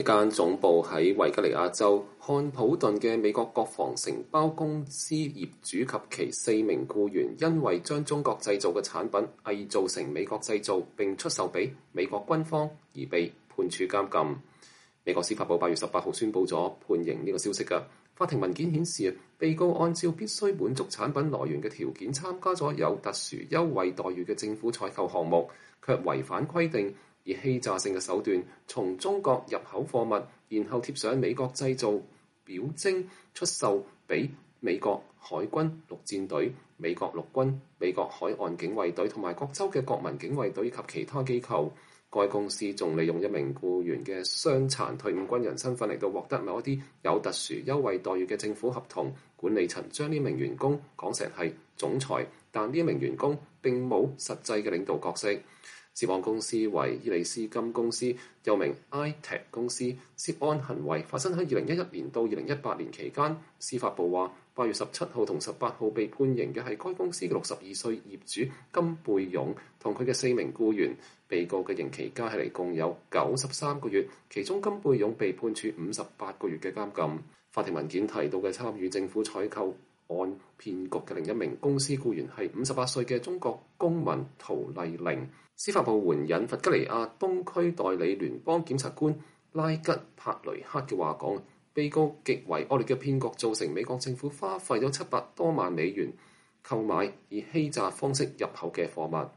一間總部喺維吉尼亞州漢普頓嘅美國國防承包公司業主及其4名僱員，因為將中國製造嘅產品偽造成美國製造並出售俾美國軍方而被判處監禁。美國司法部8月18號宣布咗判刑呢個消息㗎。法庭文件顯示，被告按照必須滿足產品來源嘅條件參加咗有特殊優惠待遇嘅政府採購項目，卻違反規定，以欺詐性嘅手段從中國入口貨物，然後貼上美國製造表徵出售俾美國海軍陸戰隊、美國陸軍、美國海岸警衛隊同埋各州嘅國民警衛隊及其他機構。該公司仲利用一名僱員嘅傷殘退伍軍人身份嚟到獲得某一啲有特殊優惠待遇嘅政府合同。管理層將呢名員工講成係總裁，但呢名員工並冇實際嘅領導角色。涉案公司為伊利斯金公司，又名 iTech 公司。涉案行為發生喺2011年到2018年期間。司法部話8月17號同18號被判刑嘅係該公司嘅62歲業主金貝勇同佢嘅4名僱員。被告嘅刑期加起嚟共有93個月，其中金貝勇被判處58個月嘅監禁。法庭文件提到嘅參與政府採購案騙局嘅另一名公司僱員係58歲嘅中國公民陶麗玲。司法部援引弗吉尼亞東區代理聯邦檢察官拉吉帕雷克嘅話講，被告極為惡劣嘅騙局造成美國政府花費咗700多萬美元購買以欺詐方式入口嘅貨物。